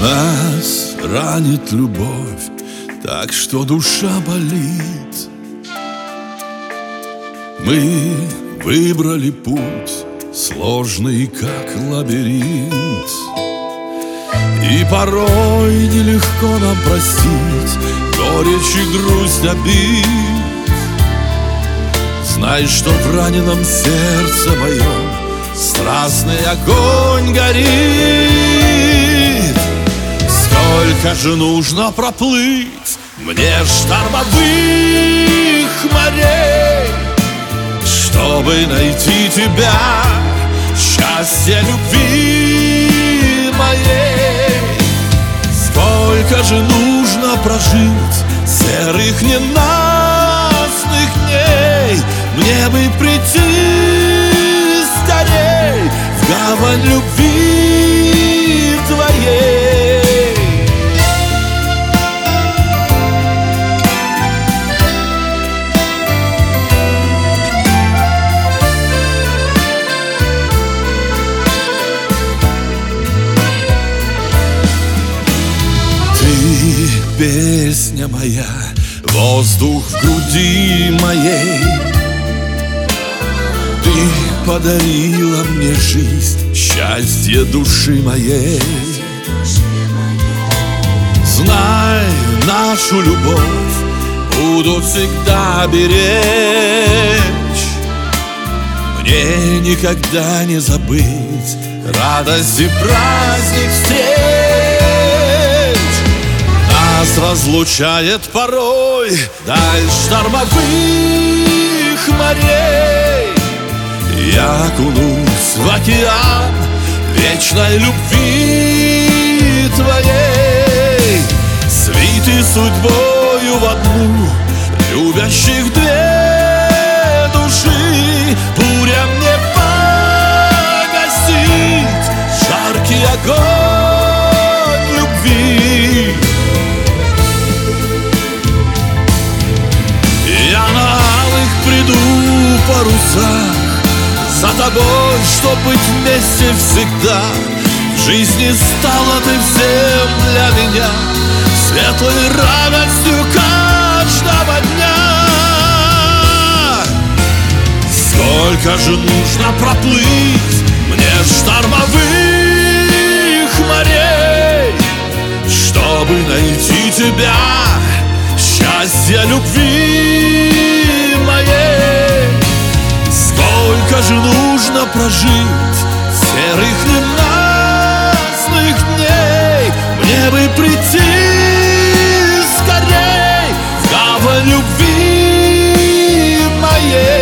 Нас ранит любовь, так что душа болит. Мы выбрали путь, сложный, как лабиринт. И порой нелегко нам простить горечь и грусть обид. Знай, что в раненом сердце моем страстный огонь горит. Сколько же нужно проплыть мне штормовых морей, чтобы найти тебя, счастье любви моей. Сколько же нужно прожить серых ненастных дней, мне бы прийти скорей в гавань любви твоей. Песня моя, воздух в груди моей. Ты подарила мне жизнь, счастье души моей. Знай, нашу любовь буду всегда беречь. Мне никогда не забыть радость и праздник встреч. Нас разлучает порой даль штормовых морей. Я окунусь в океан вечной любви твоей. Свиты судьбою в одну, любящих две души. Буря мне погасит жаркий огонь любви. Я на алых приду парусах за тобой, чтоб быть вместе всегда. В жизни стала ты всем для меня, светлой радостью каждого дня. Сколько же нужно проплыть мне штормовых морей, чтобы найти тебя, счастье любви моей. Сколько же нужно прожить серых ненастных дней, мне бы прийти скорей в гавань любви моей.